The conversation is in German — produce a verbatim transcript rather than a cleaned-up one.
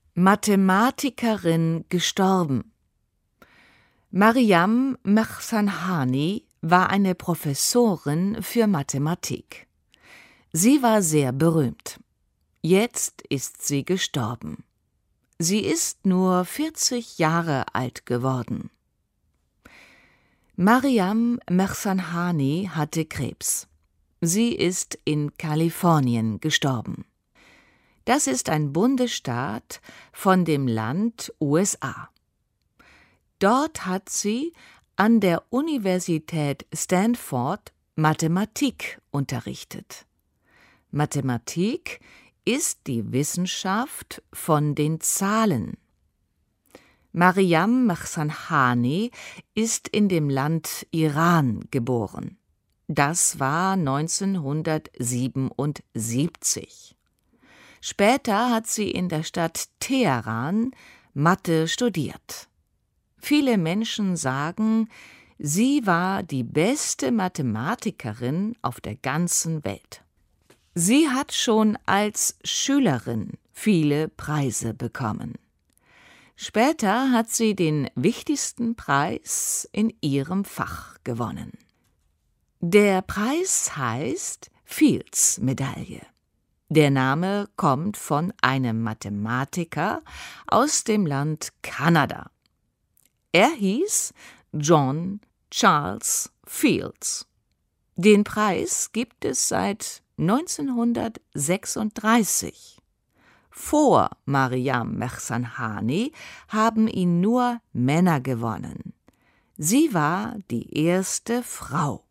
Mathematikerin gestorben. Maryam Merzahnani war eine Professorin für Mathematik. Sie war sehr berühmt. Jetzt ist sie gestorben. Sie ist nur vierzig Jahre alt geworden. Maryam Merzahnani hatte Krebs. Sie ist in Kalifornien gestorben. Das ist ein Bundesstaat von dem Land U S A. Dort hat sie an der Universität Stanford Mathematik unterrichtet. Mathematik ist die Wissenschaft von den Zahlen. Maryam Merzahnani ist in dem Land Iran geboren. Das war neunzehnhundertsiebenundsiebzig. Später hat sie in der Stadt Teheran Mathe studiert. Viele Menschen sagen, sie war die beste Mathematikerin auf der ganzen Welt. Sie hat schon als Schülerin viele Preise bekommen. Später hat sie den wichtigsten Preis in ihrem Fach gewonnen. Der Preis heißt Fields-Medaille. Der Name kommt von einem Mathematiker aus dem Land Kanada. Er hieß John Charles Fields. Den Preis gibt es seit neunzehnhundertsechsunddreißig. Vor Maryam Merzahnani haben ihn nur Männer gewonnen. Sie war die erste Frau.